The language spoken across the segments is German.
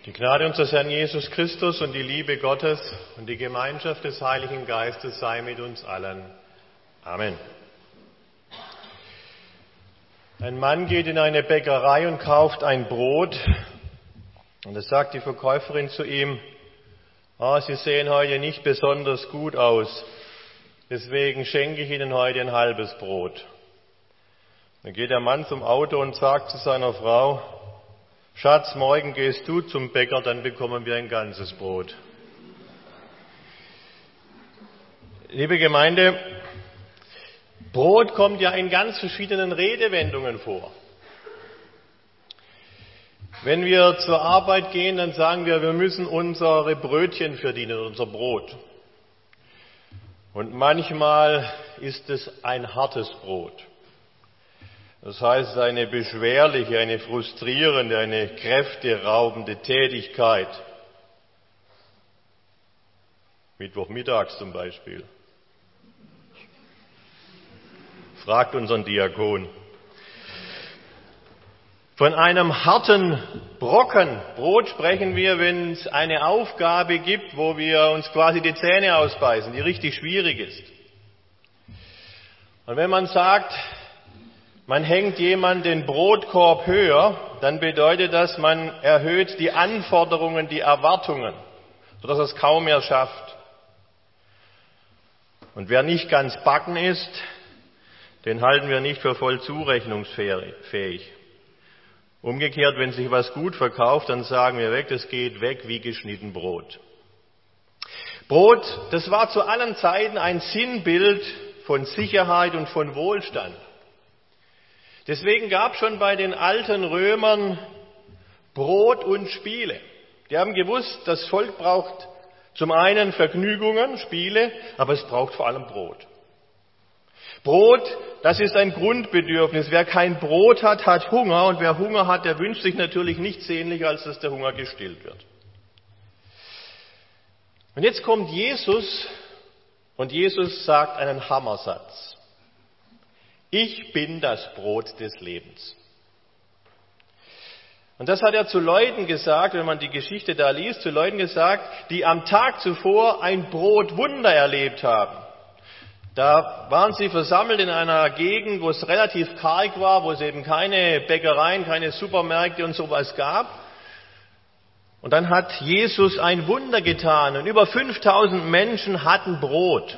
Die Gnade unseres Herrn Jesus Christus und die Liebe Gottes und die Gemeinschaft des Heiligen Geistes sei mit uns allen. Amen. Ein Mann geht in eine Bäckerei und kauft ein Brot. Und es sagt die Verkäuferin zu ihm: Sie sehen heute nicht besonders gut aus, deswegen schenke ich Ihnen heute ein halbes Brot. Dann geht der Mann zum Auto und sagt zu seiner Frau: Schatz, morgen gehst du zum Bäcker, dann bekommen wir ein ganzes Brot. Liebe Gemeinde, Brot kommt ja in ganz verschiedenen Redewendungen vor. Wenn wir zur Arbeit gehen, dann sagen wir müssen unsere Brötchen verdienen, unser Brot. Und manchmal ist es ein hartes Brot. Das heißt, eine beschwerliche, eine frustrierende, eine kräfteraubende Tätigkeit. Mittwochmittags zum Beispiel. Fragt unseren Diakon. Von einem harten Brocken Brot sprechen wir, wenn es eine Aufgabe gibt, wo wir uns quasi die Zähne ausbeißen, die richtig schwierig ist. Und wenn man sagt, man hängt jemand den Brotkorb höher, dann bedeutet das, man erhöht die Anforderungen, die Erwartungen, sodass er es kaum mehr schafft. Und wer nicht ganz backen ist, den halten wir nicht für voll zurechnungsfähig. Umgekehrt, wenn sich was gut verkauft, dann sagen wir weg, das geht weg wie geschnitten Brot. Brot, das war zu allen Zeiten ein Sinnbild von Sicherheit und von Wohlstand. Deswegen gab es schon bei den alten Römern Brot und Spiele. Die haben gewusst, das Volk braucht zum einen Vergnügungen, Spiele, aber es braucht vor allem Brot. Brot, das ist ein Grundbedürfnis. Wer kein Brot hat, hat Hunger. Und wer Hunger hat, der wünscht sich natürlich nichts sehnlicher, als dass der Hunger gestillt wird. Und jetzt kommt Jesus und Jesus sagt einen Hammersatz. Ich bin das Brot des Lebens. Und das hat er zu Leuten gesagt, wenn man die Geschichte da liest, zu Leuten gesagt, die am Tag zuvor ein Brotwunder erlebt haben. Da waren sie versammelt in einer Gegend, wo es relativ karg war, wo es eben keine Bäckereien, keine Supermärkte und sowas gab. Und dann hat Jesus ein Wunder getan und über 5000 Menschen hatten Brot.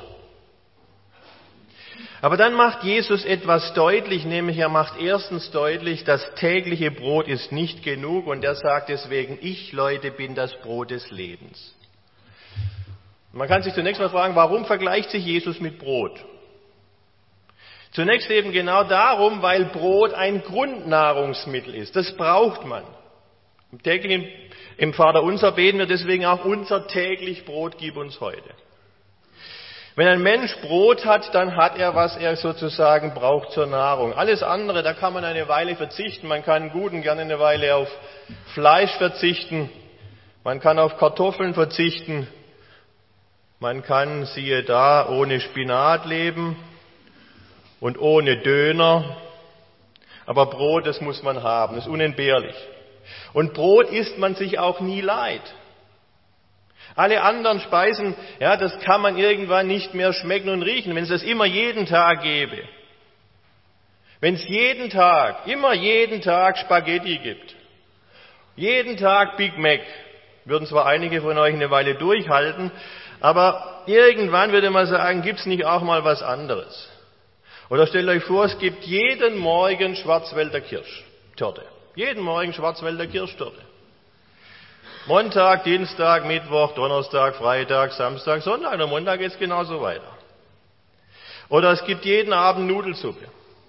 Aber dann macht Jesus etwas deutlich, nämlich er macht erstens deutlich, das tägliche Brot ist nicht genug und er sagt deswegen, ich, Leute, bin das Brot des Lebens. Man kann sich zunächst mal fragen, warum vergleicht sich Jesus mit Brot? Zunächst eben genau darum, weil Brot ein Grundnahrungsmittel ist. Das braucht man. Täglich im Vaterunser beten wir deswegen auch, unser täglich Brot gib uns heute. Wenn ein Mensch Brot hat, dann hat er, was er sozusagen braucht zur Nahrung. Alles andere, da kann man eine Weile verzichten. Man kann gut und gerne eine Weile auf Fleisch verzichten. Man kann auf Kartoffeln verzichten. Man kann, siehe da, ohne Spinat leben und ohne Döner. Aber Brot, das muss man haben, das ist unentbehrlich. Und Brot isst man sich auch nie leid. Alle anderen Speisen, ja, das kann man irgendwann nicht mehr schmecken und riechen, wenn es das immer jeden Tag gäbe. Wenn es jeden Tag, immer jeden Tag Spaghetti gibt, jeden Tag Big Mac, würden zwar einige von euch eine Weile durchhalten, aber irgendwann würde man sagen, gibt's nicht auch mal was anderes? Oder stellt euch vor, es gibt jeden Morgen Schwarzwälder Kirschtorte. Jeden Morgen Schwarzwälder Kirschtorte. Montag, Dienstag, Mittwoch, Donnerstag, Freitag, Samstag, Sonntag und am Montag geht es genauso weiter. Oder es gibt jeden Abend Nudelsuppe.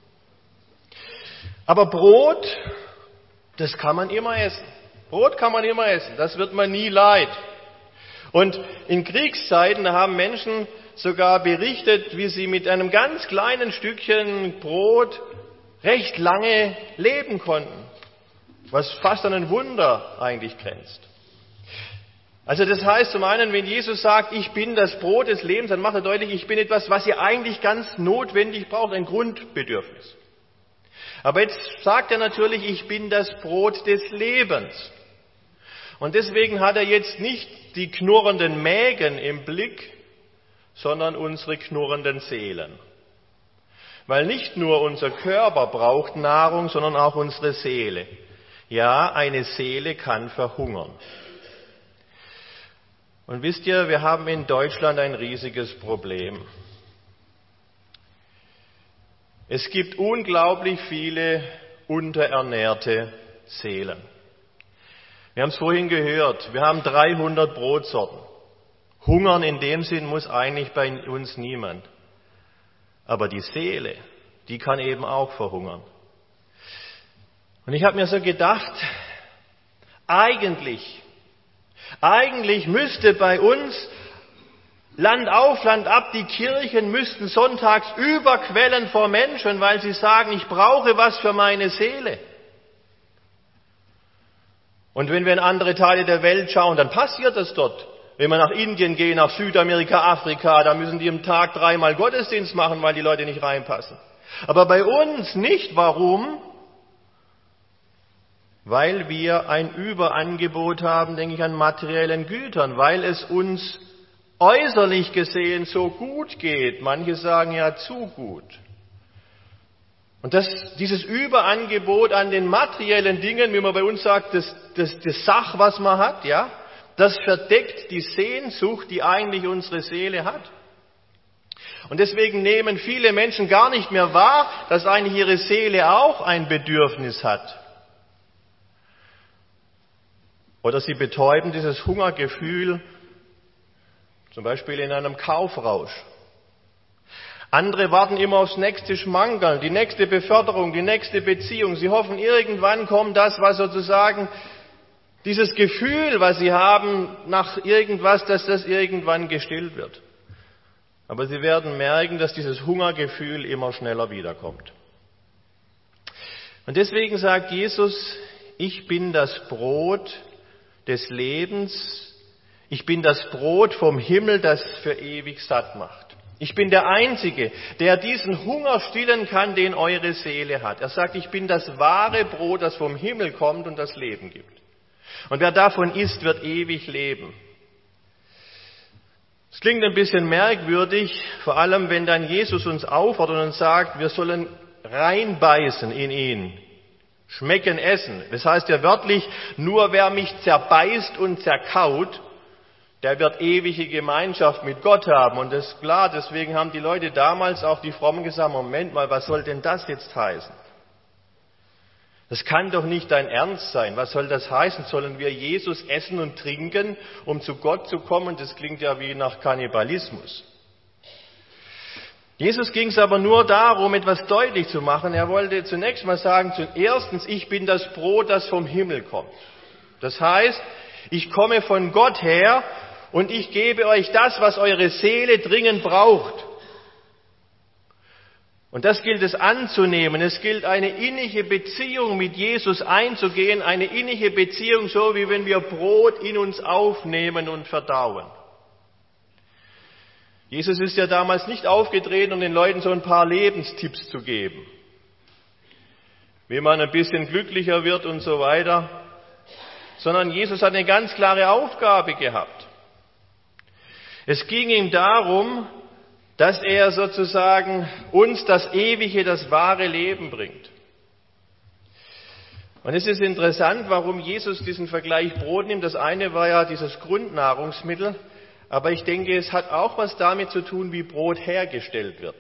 Aber Brot, das kann man immer essen. Brot kann man immer essen, das wird man nie leid. Und in Kriegszeiten, da haben Menschen sogar berichtet, wie sie mit einem ganz kleinen Stückchen Brot recht lange leben konnten. Was fast an ein Wunder eigentlich grenzt. Also das heißt zum einen, wenn Jesus sagt, ich bin das Brot des Lebens, dann macht er deutlich, ich bin etwas, was ihr eigentlich ganz notwendig braucht, ein Grundbedürfnis. Aber jetzt sagt er natürlich, ich bin das Brot des Lebens. Und deswegen hat er jetzt nicht die knurrenden Mägen im Blick, sondern unsere knurrenden Seelen. Weil nicht nur unser Körper braucht Nahrung, sondern auch unsere Seele. Ja, eine Seele kann verhungern. Und wisst ihr, wir haben in Deutschland ein riesiges Problem. Es gibt unglaublich viele unterernährte Seelen. Wir haben es vorhin gehört, wir haben 300 Brotsorten. Hungern in dem Sinn muss eigentlich bei uns niemand. Aber die Seele, die kann eben auch verhungern. Und ich habe mir so gedacht, eigentlich müsste bei uns Land auf, Land ab, die Kirchen müssten sonntags überquellen vor Menschen, weil sie sagen, ich brauche was für meine Seele. Und wenn wir in andere Teile der Welt schauen, dann passiert das dort. Wenn wir nach Indien gehen, nach Südamerika, Afrika, da müssen die am Tag 3-mal Gottesdienst machen, weil die Leute nicht reinpassen. Aber bei uns nicht. Warum? Weil wir ein Überangebot haben, denke ich, an materiellen Gütern, weil es uns äußerlich gesehen so gut geht. Manche sagen ja zu gut. Und dieses Überangebot an den materiellen Dingen, wie man bei uns sagt, das Sach, was man hat, ja, das verdeckt die Sehnsucht, die eigentlich unsere Seele hat. Und deswegen nehmen viele Menschen gar nicht mehr wahr, dass eigentlich ihre Seele auch ein Bedürfnis hat. Oder sie betäuben dieses Hungergefühl, zum Beispiel in einem Kaufrausch. Andere warten immer aufs nächste Schmankerl, die nächste Beförderung, die nächste Beziehung. Sie hoffen, irgendwann kommt das, was sozusagen dieses Gefühl, was sie haben nach irgendwas, dass das irgendwann gestillt wird. Aber sie werden merken, dass dieses Hungergefühl immer schneller wiederkommt. Und deswegen sagt Jesus, ich bin das Brot des Lebens, ich bin das Brot vom Himmel, das für ewig satt macht. Ich bin der Einzige, der diesen Hunger stillen kann, den eure Seele hat. Er sagt, ich bin das wahre Brot, das vom Himmel kommt und das Leben gibt. Und wer davon isst, wird ewig leben. Es klingt ein bisschen merkwürdig, vor allem wenn dann Jesus uns auffordert und sagt, wir sollen reinbeißen in ihn, schmecken, essen. Das heißt ja wörtlich, nur wer mich zerbeißt und zerkaut, der wird ewige Gemeinschaft mit Gott haben. Und das ist klar, deswegen haben die Leute damals, auch die Frommen, gesagt, Moment mal, was soll denn das jetzt heißen? Das kann doch nicht dein Ernst sein. Was soll das heißen? Sollen wir Jesus essen und trinken, um zu Gott zu kommen? Das klingt ja wie nach Kannibalismus. Jesus ging es aber nur darum, etwas deutlich zu machen. Er wollte zunächst mal sagen, erstens, ich bin das Brot, das vom Himmel kommt. Das heißt, ich komme von Gott her und ich gebe euch das, was eure Seele dringend braucht. Und das gilt es anzunehmen. Es gilt eine innige Beziehung mit Jesus einzugehen, eine innige Beziehung, so wie wenn wir Brot in uns aufnehmen und verdauen. Jesus ist ja damals nicht aufgetreten, um den Leuten so ein paar Lebenstipps zu geben, wie man ein bisschen glücklicher wird und so weiter, sondern Jesus hat eine ganz klare Aufgabe gehabt. Es ging ihm darum, dass er sozusagen uns das ewige, das wahre Leben bringt. Und es ist interessant, warum Jesus diesen Vergleich Brot nimmt. Das eine war ja dieses Grundnahrungsmittel, aber ich denke, es hat auch was damit zu tun, wie Brot hergestellt wird.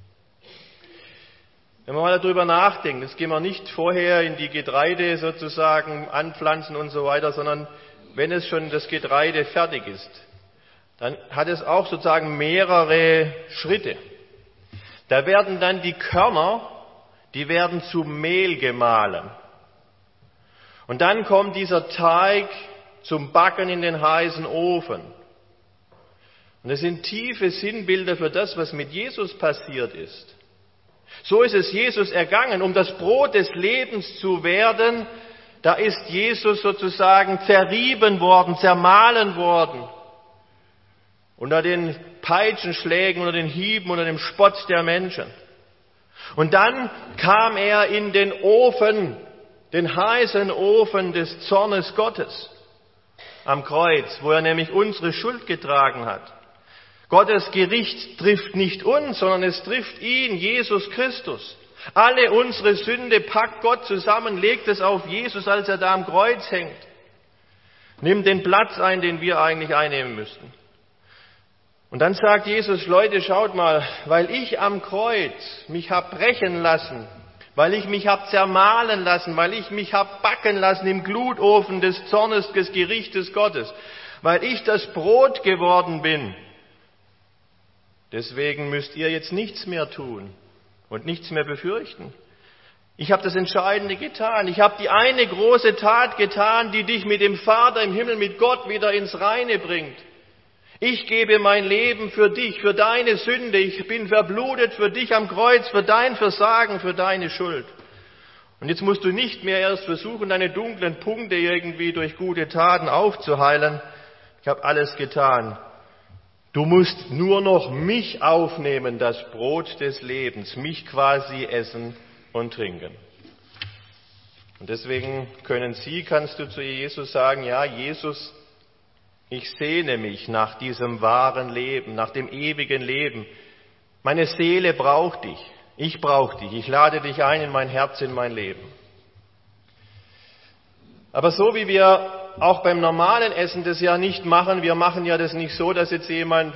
Wenn man mal darüber nachdenkt, jetzt gehen wir nicht vorher in die Getreide sozusagen anpflanzen und so weiter, sondern wenn es schon das Getreide fertig ist, dann hat es auch sozusagen mehrere Schritte. Da werden dann die Körner, die werden zu Mehl gemahlen. Und dann kommt dieser Teig zum Backen in den heißen Ofen. Und das sind tiefe Sinnbilder für das, was mit Jesus passiert ist. So ist es Jesus ergangen, um das Brot des Lebens zu werden. Da ist Jesus sozusagen zerrieben worden, zermahlen worden. Unter den Peitschenschlägen, unter den Hieben, unter dem Spott der Menschen. Und dann kam er in den Ofen, den heißen Ofen des Zornes Gottes. am Kreuz, wo er nämlich unsere Schuld getragen hat. Gottes Gericht trifft nicht uns, sondern es trifft ihn, Jesus Christus. Alle unsere Sünde packt Gott zusammen, legt es auf Jesus, als er da am Kreuz hängt. Nimmt den Platz ein, den wir eigentlich einnehmen müssten. Und dann sagt Jesus, Leute, schaut mal, weil ich am Kreuz mich hab brechen lassen, weil ich mich hab zermahlen lassen, weil ich mich hab backen lassen im Glutofen des Zornes des Gerichtes Gottes, weil ich das Brot geworden bin, deswegen müsst ihr jetzt nichts mehr tun und nichts mehr befürchten. Ich habe das Entscheidende getan. Ich habe die eine große Tat getan, die dich mit dem Vater im Himmel, mit Gott wieder ins Reine bringt. Ich gebe mein Leben für dich, für deine Sünde. Ich bin verblutet für dich am Kreuz, für dein Versagen, für deine Schuld. Und jetzt musst du nicht mehr erst versuchen, deine dunklen Punkte irgendwie durch gute Taten aufzuheilen. Ich habe alles getan. Du musst nur noch mich aufnehmen, das Brot des Lebens, mich quasi essen und trinken. Und deswegen kannst du zu Jesus sagen, ja, Jesus, ich sehne mich nach diesem wahren Leben, nach dem ewigen Leben. Meine Seele braucht dich. Ich brauche dich. Ich lade dich ein in mein Herz, in mein Leben. Aber so wie wir auch beim normalen Essen das ja nicht machen, wir machen ja das nicht so, dass jetzt jemand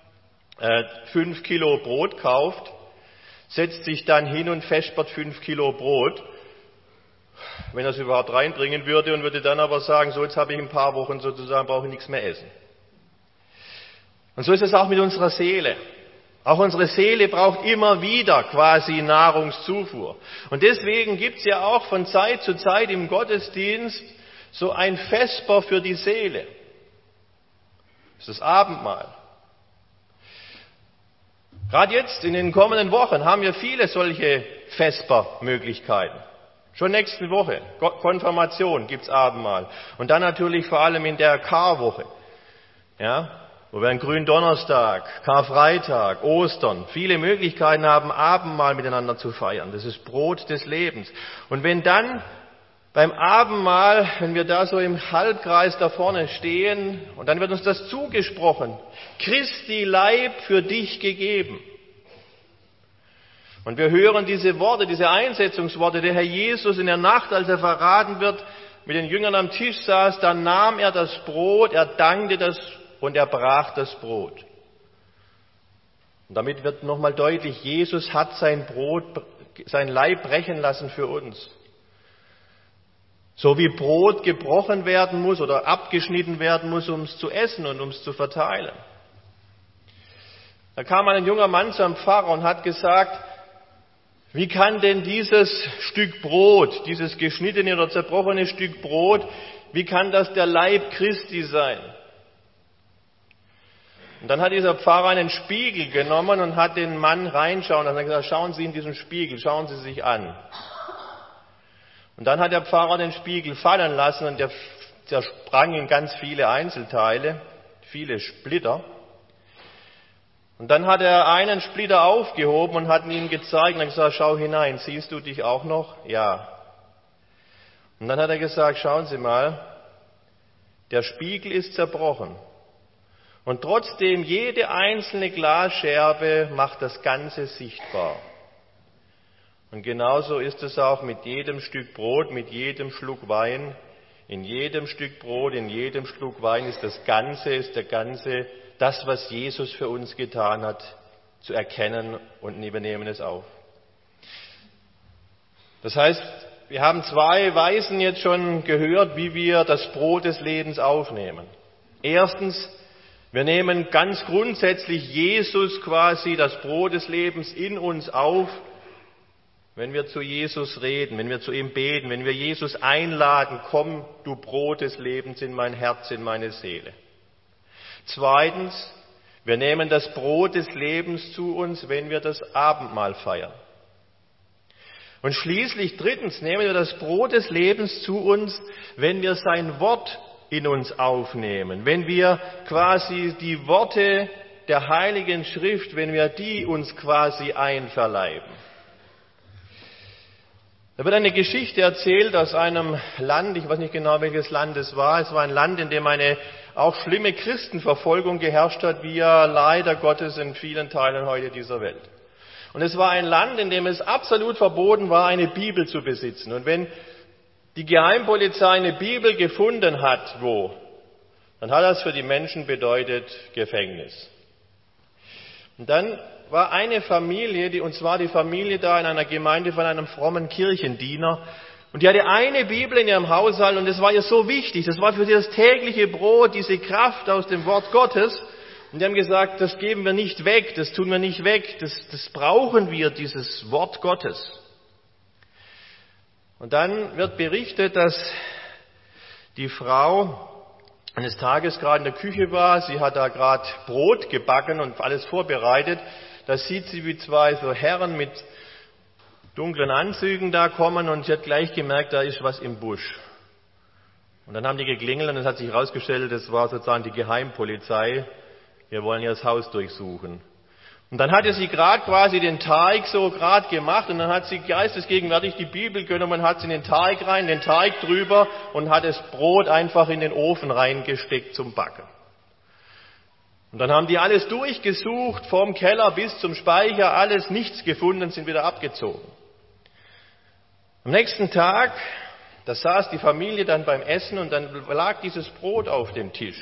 5 Kilo Brot kauft, setzt sich dann hin und vespert 5 Kilo Brot, wenn er es überhaupt reinbringen würde, und würde dann aber sagen, so jetzt habe ich ein paar Wochen sozusagen, brauche ich nichts mehr essen. Und so ist es auch mit unserer Seele. Auch unsere Seele braucht immer wieder quasi Nahrungszufuhr. Und deswegen gibt es ja auch von Zeit zu Zeit im Gottesdienst so ein Vesper für die Seele. Das ist das Abendmahl. Gerade jetzt in den kommenden Wochen haben wir viele solche Vespermöglichkeiten. Schon nächste Woche, Konfirmation gibt's Abendmahl. Und dann natürlich vor allem in der Karwoche, ja, wo wir einen Gründonnerstag, Karfreitag, Ostern, viele Möglichkeiten haben, Abendmahl miteinander zu feiern. Das ist Brot des Lebens. Und wenn dann beim Abendmahl, wenn wir da so im Halbkreis da vorne stehen, und dann wird uns das zugesprochen, Christi Leib für dich gegeben. Und wir hören diese Worte, diese Einsetzungsworte. Der Herr Jesus in der Nacht, als er verraten wird, mit den Jüngern am Tisch saß, dann nahm er das Brot, er dankte das und er brach das Brot. Und damit wird nochmal deutlich, Jesus hat sein Leib brechen lassen für uns. So wie Brot gebrochen werden muss oder abgeschnitten werden muss, um es zu essen und um es zu verteilen. Da kam ein junger Mann zum Pfarrer und hat gesagt, wie kann denn dieses Stück Brot, dieses geschnittene oder zerbrochene Stück Brot, wie kann das der Leib Christi sein? Und dann hat dieser Pfarrer einen Spiegel genommen und hat den Mann reinschauen lassen. Er hat gesagt, schauen Sie in diesen Spiegel, schauen Sie sich an. Und dann hat der Pfarrer den Spiegel fallen lassen und der zersprang in ganz viele Einzelteile, viele Splitter. Und dann hat er einen Splitter aufgehoben und hat ihn ihm gezeigt und hat gesagt, schau hinein, siehst du dich auch noch? Ja. Und dann hat er gesagt, schauen Sie mal, der Spiegel ist zerbrochen. Und trotzdem, jede einzelne Glasscherbe macht das Ganze sichtbar. Und genauso ist es auch mit jedem Stück Brot, mit jedem Schluck Wein. In jedem Stück Brot, in jedem Schluck Wein ist das, was Jesus für uns getan hat, zu erkennen, und wir nehmen es auf. Das heißt, wir haben 2 Weisen jetzt schon gehört, wie wir das Brot des Lebens aufnehmen. Erstens, wir nehmen ganz grundsätzlich Jesus quasi, das Brot des Lebens, in uns auf, wenn wir zu Jesus reden, wenn wir zu ihm beten, wenn wir Jesus einladen, komm, du Brot des Lebens, in mein Herz, in meine Seele. Zweitens, wir nehmen das Brot des Lebens zu uns, wenn wir das Abendmahl feiern. Und schließlich drittens nehmen wir das Brot des Lebens zu uns, wenn wir sein Wort in uns aufnehmen, wenn wir quasi die Worte der Heiligen Schrift, wenn wir die uns quasi einverleiben. Da wird eine Geschichte erzählt aus einem Land, ich weiß nicht genau, welches Land es war. Es war ein Land, in dem eine auch schlimme Christenverfolgung geherrscht hat, wie ja leider Gottes in vielen Teilen heute dieser Welt. Und es war ein Land, in dem es absolut verboten war, eine Bibel zu besitzen. Und wenn die Geheimpolizei eine Bibel gefunden hat, dann hat das für die Menschen bedeutet Gefängnis. Und dann war eine Familie, und zwar die Familie da in einer Gemeinde von einem frommen Kirchendiener, und die hatte eine Bibel in ihrem Haushalt und das war ihr so wichtig, das war für sie das tägliche Brot, diese Kraft aus dem Wort Gottes. Und die haben gesagt, das geben wir nicht weg, das tun wir nicht weg, das brauchen wir, dieses Wort Gottes. Und dann wird berichtet, dass die Frau eines Tages gerade in der Küche war, sie hat da gerade Brot gebacken und alles vorbereitet. Da sieht sie, wie zwei so Herren mit dunklen Anzügen da kommen und sie hat gleich gemerkt, da ist was im Busch. Und dann haben die geklingelt und es hat sich herausgestellt, das war sozusagen die Geheimpolizei. Wir wollen ihr das Haus durchsuchen. Und dann hatte sie gerade quasi den Teig so gerade gemacht und dann hat sie geistesgegenwärtig die Bibel genommen und hat sie in den Teig rein, den Teig drüber und hat das Brot einfach in den Ofen reingesteckt zum Backen. Und dann haben die alles durchgesucht, vom Keller bis zum Speicher, alles, nichts gefunden, sind wieder abgezogen. Am nächsten Tag, da saß die Familie dann beim Essen und dann lag dieses Brot auf dem Tisch.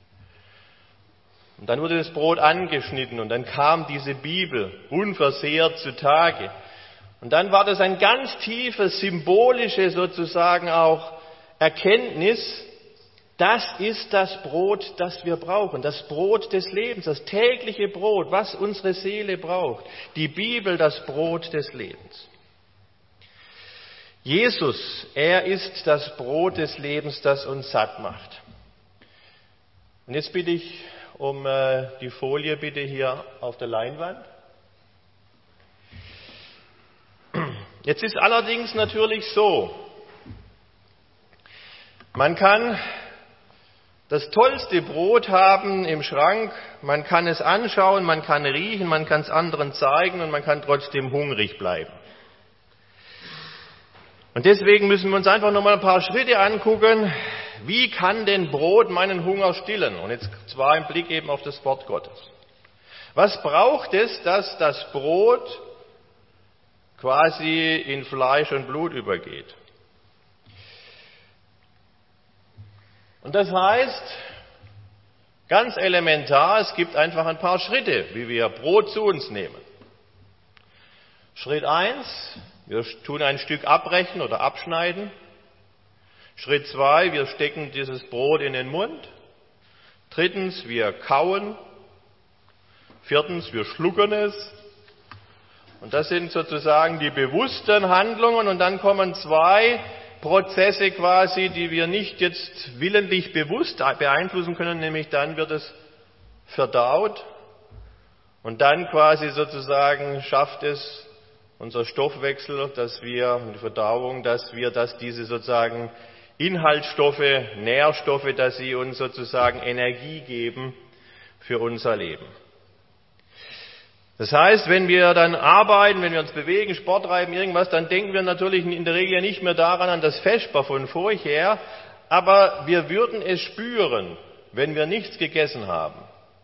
Und dann wurde das Brot angeschnitten und dann kam diese Bibel unversehrt zutage. Und dann war das ein ganz tiefes, symbolische sozusagen auch Erkenntnis, das ist das Brot, das wir brauchen, das Brot des Lebens, das tägliche Brot, was unsere Seele braucht. Die Bibel, das Brot des Lebens. Jesus, er ist das Brot des Lebens, das uns satt macht. Und jetzt bitte ich um die Folie bitte hier auf der Leinwand. Jetzt ist allerdings natürlich so, man kann das tollste Brot haben im Schrank, man kann es anschauen, man kann riechen, man kann es anderen zeigen und man kann trotzdem hungrig bleiben. Und deswegen müssen wir uns einfach nochmal ein paar Schritte angucken, wie kann denn Brot meinen Hunger stillen? Und jetzt zwar im Blick eben auf das Wort Gottes. Was braucht es, dass das Brot quasi in Fleisch und Blut übergeht? Und das heißt, ganz elementar, es gibt einfach ein paar Schritte, wie wir Brot zu uns nehmen. Schritt 1, wir tun ein Stück abbrechen oder abschneiden. Schritt 2, wir stecken dieses Brot in den Mund. Drittens, wir kauen. Viertens, wir schlucken es. Und das sind sozusagen die bewussten Handlungen. Und dann kommen 2 Prozesse quasi, die wir nicht jetzt willentlich bewusst beeinflussen können, nämlich dann wird es verdaut und dann quasi sozusagen schafft es unser Stoffwechsel, dass die Verdauung, dass diese sozusagen Inhaltsstoffe, Nährstoffe, dass sie uns sozusagen Energie geben für unser Leben. Das heißt, wenn wir dann arbeiten, wenn wir uns bewegen, Sport treiben, irgendwas, dann denken wir natürlich in der Regel nicht mehr daran, an das Vesper von vorher, aber wir würden es spüren, wenn wir nichts gegessen haben.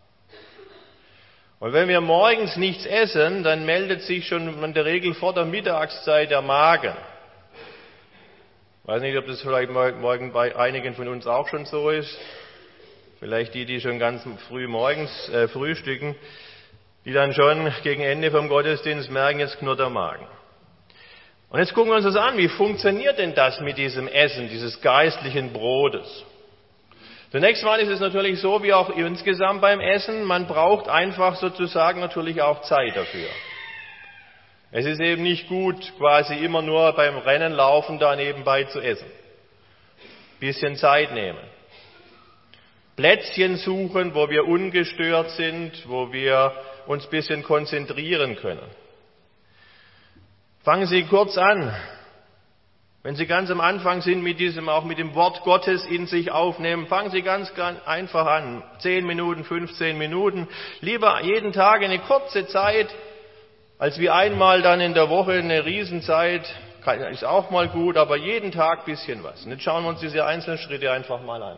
Und wenn wir morgens nichts essen, dann meldet sich schon in der Regel vor der Mittagszeit der Magen. Ich weiß nicht, ob das vielleicht morgen bei einigen von uns auch schon so ist. Vielleicht die schon ganz früh morgens frühstücken, die dann schon gegen Ende vom Gottesdienst merken, jetzt knurrt der Magen. Und jetzt gucken wir uns das an, wie funktioniert denn das mit diesem Essen, dieses geistlichen Brotes? Zunächst mal ist es natürlich so, wie auch insgesamt beim Essen, man braucht einfach sozusagen natürlich auch Zeit dafür. Es ist eben nicht gut, quasi immer nur beim Rennen laufen da nebenbei zu essen. Bisschen Zeit nehmen. Plätzchen suchen, wo wir ungestört sind, wo wir uns ein bisschen konzentrieren können. Fangen Sie kurz an. Wenn Sie ganz am Anfang sind auch mit dem Wort Gottes in sich aufnehmen, fangen Sie ganz einfach an. 10 Minuten, 15 Minuten. Lieber jeden Tag eine kurze Zeit, als wie einmal dann in der Woche eine Riesenzeit, ist auch mal gut, aber jeden Tag ein bisschen was. Und jetzt schauen wir uns diese einzelnen Schritte einfach mal an.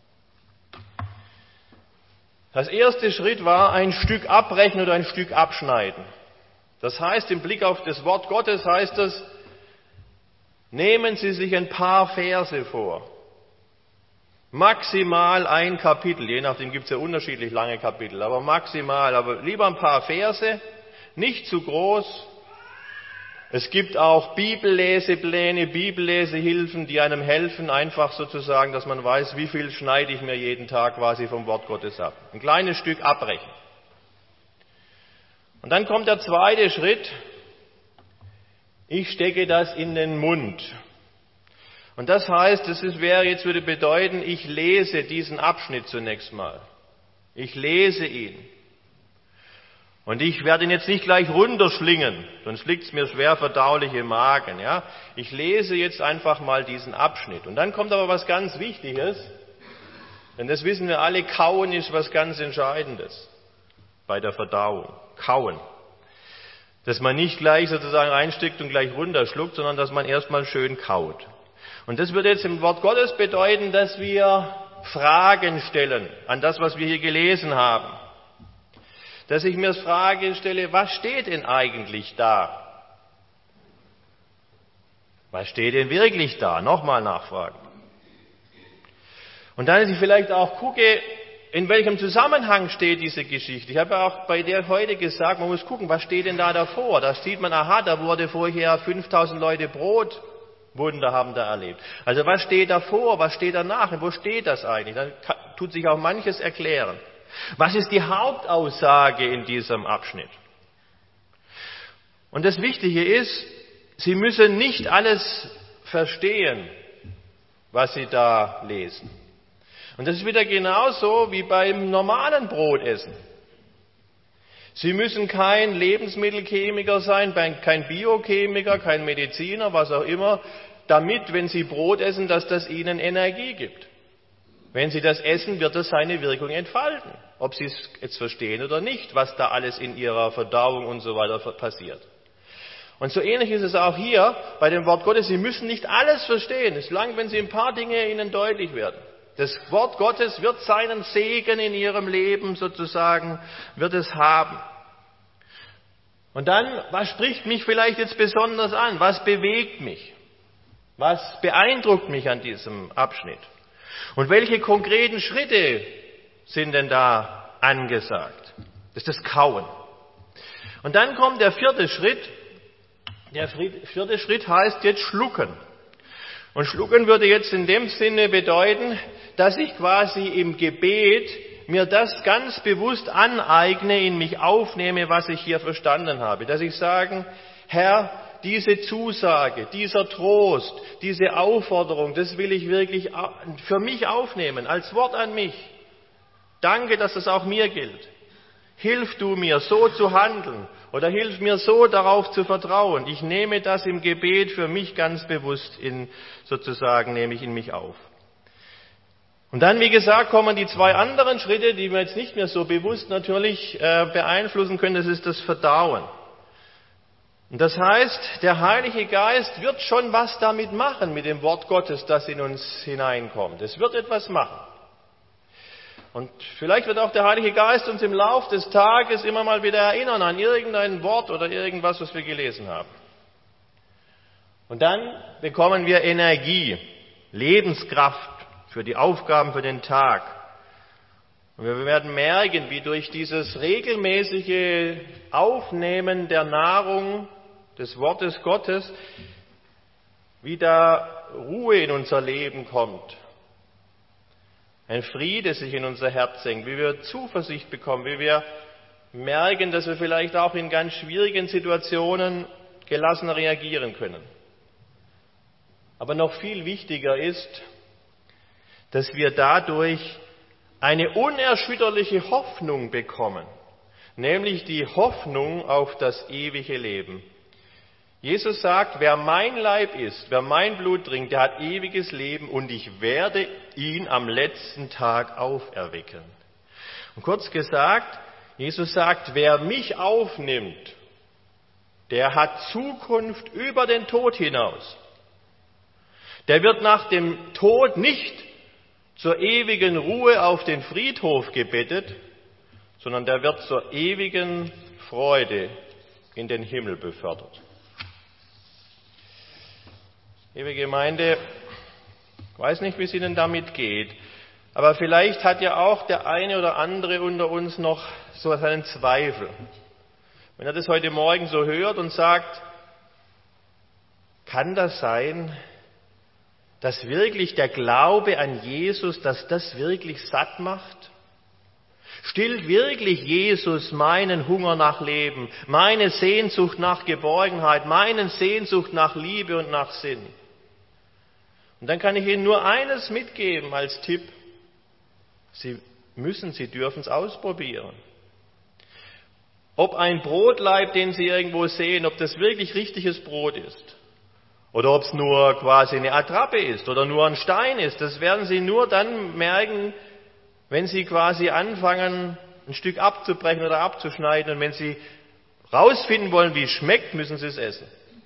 Das erste Schritt war ein Stück abbrechen oder ein Stück abschneiden. Das heißt, im Blick auf das Wort Gottes heißt es, nehmen Sie sich ein paar Verse vor. Maximal ein Kapitel, je nachdem gibt es ja unterschiedlich lange Kapitel, aber maximal, aber lieber ein paar Verse, nicht zu groß. Es gibt auch Bibellesepläne, Bibellesehilfen, die einem helfen, einfach sozusagen, dass man weiß, wie viel schneide ich mir jeden Tag quasi vom Wort Gottes ab. Ein kleines Stück abbrechen. Und dann kommt der zweite Schritt. Ich stecke das in den Mund. Und das heißt, würde bedeuten, ich lese diesen Abschnitt zunächst mal. Ich lese ihn. Und ich werde ihn jetzt nicht gleich runterschlingen, sonst liegt es mir schwer verdaulich im Magen. Ja? Ich lese jetzt einfach mal diesen Abschnitt. Und dann kommt aber was ganz Wichtiges, denn das wissen wir alle, Kauen ist was ganz Entscheidendes bei der Verdauung. Kauen. Dass man nicht gleich sozusagen reinsteckt und gleich runterschluckt, sondern dass man erstmal schön kaut. Und das würde jetzt im Wort Gottes bedeuten, dass wir Fragen stellen an das, was wir hier gelesen haben. Dass ich mir das Frage stelle, was steht denn eigentlich da? Was steht denn wirklich da? Nochmal nachfragen. Und dann, dass ich vielleicht auch gucke, in welchem Zusammenhang steht diese Geschichte. Ich habe ja auch bei der heute gesagt, man muss gucken, was steht denn da davor? Da sieht man, aha, da wurde vorher 5000 Leute Brotwunder haben da erlebt. Also was steht davor, was steht danach und wo steht das eigentlich? Dann tut sich auch manches erklären. Was ist die Hauptaussage in diesem Abschnitt? Und das Wichtige ist, Sie müssen nicht alles verstehen, was Sie da lesen. Und das ist wieder genauso wie beim normalen Brotessen. Sie müssen kein Lebensmittelchemiker sein, kein Biochemiker, kein Mediziner, was auch immer, damit, wenn Sie Brot essen, dass das Ihnen Energie gibt. Wenn Sie das essen, wird es seine Wirkung entfalten. Ob Sie es jetzt verstehen oder nicht, was da alles in Ihrer Verdauung und so weiter passiert. Und so ähnlich ist es auch hier bei dem Wort Gottes. Sie müssen nicht alles verstehen. Es langt, wenn Sie ein paar Dinge Ihnen deutlich werden. Das Wort Gottes wird seinen Segen in Ihrem Leben sozusagen, wird es haben. Und dann, was spricht mich vielleicht jetzt besonders an? Was bewegt mich? Was beeindruckt mich an diesem Abschnitt? Und welche konkreten Schritte sind denn da angesagt? Das ist das Kauen. Und dann kommt der vierte Schritt. Der vierte Schritt heißt jetzt schlucken. Und schlucken würde jetzt in dem Sinne bedeuten, dass ich quasi im Gebet mir das ganz bewusst aneigne, in mich aufnehme, was ich hier verstanden habe. Dass ich sage, Herr, diese Zusage, dieser Trost, diese Aufforderung, das will ich wirklich für mich aufnehmen, als Wort an mich. Danke, dass das auch mir gilt. Hilf du mir, so zu handeln oder hilf mir so darauf zu vertrauen. Ich nehme das im Gebet für mich ganz bewusst nehme ich in mich auf. Und dann, wie gesagt, kommen die zwei anderen Schritte, die wir jetzt nicht mehr so bewusst natürlich beeinflussen können. Das ist das Verdauen. Und das heißt, der Heilige Geist wird schon was damit machen, mit dem Wort Gottes, das in uns hineinkommt. Es wird etwas machen. Und vielleicht wird auch der Heilige Geist uns im Lauf des Tages immer mal wieder erinnern an irgendein Wort oder irgendwas, was wir gelesen haben. Und dann bekommen wir Energie, Lebenskraft für die Aufgaben für den Tag. Und wir werden merken, wie durch dieses regelmäßige Aufnehmen der Nahrung des Wortes Gottes, wie da Ruhe in unser Leben kommt. Ein Friede sich in unser Herz senkt, wie wir Zuversicht bekommen, wie wir merken, dass wir vielleicht auch in ganz schwierigen Situationen gelassener reagieren können. Aber noch viel wichtiger ist, dass wir dadurch eine unerschütterliche Hoffnung bekommen, nämlich die Hoffnung auf das ewige Leben. Jesus sagt, wer mein Leib isst, wer mein Blut trinkt, der hat ewiges Leben und ich werde ihn am letzten Tag auferwecken. Und kurz gesagt, Jesus sagt, wer mich aufnimmt, der hat Zukunft über den Tod hinaus. Der wird nach dem Tod nicht zur ewigen Ruhe auf den Friedhof gebettet, sondern der wird zur ewigen Freude in den Himmel befördert. Liebe Gemeinde, ich weiß nicht, wie es Ihnen damit geht, aber vielleicht hat ja auch der eine oder andere unter uns noch so seinen Zweifel. Wenn er das heute Morgen so hört und sagt, kann das sein, dass wirklich der Glaube an Jesus, dass das wirklich satt macht? Stillt wirklich Jesus meinen Hunger nach Leben, meine Sehnsucht nach Geborgenheit, meine Sehnsucht nach Liebe und nach Sinn? Und dann kann ich Ihnen nur eines mitgeben als Tipp. Sie dürfen es ausprobieren. Ob ein Brotlaib, den Sie irgendwo sehen, ob das wirklich richtiges Brot ist oder ob es nur quasi eine Attrappe ist oder nur ein Stein ist, das werden Sie nur dann merken, wenn Sie quasi anfangen, ein Stück abzubrechen oder abzuschneiden. Und wenn Sie rausfinden wollen, wie es schmeckt, müssen Sie es essen.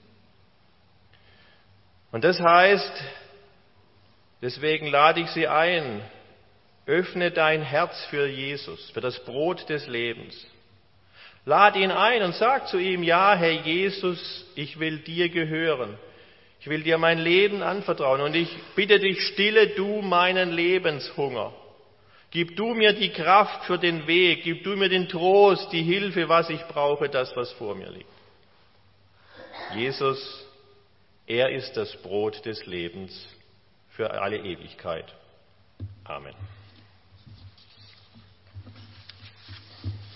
Und das heißt, deswegen lade ich Sie ein, öffne dein Herz für Jesus, für das Brot des Lebens. Lad ihn ein und sag zu ihm, ja, Herr Jesus, ich will dir gehören. Ich will dir mein Leben anvertrauen und ich bitte dich, stille du meinen Lebenshunger. Gib du mir die Kraft für den Weg, gib du mir den Trost, die Hilfe, was ich brauche, das, was vor mir liegt. Jesus, er ist das Brot des Lebens für alle Ewigkeit. Amen.